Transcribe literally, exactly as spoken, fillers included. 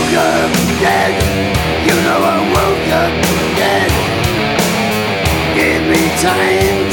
woke up dead. You know I woke up dead. Give me time.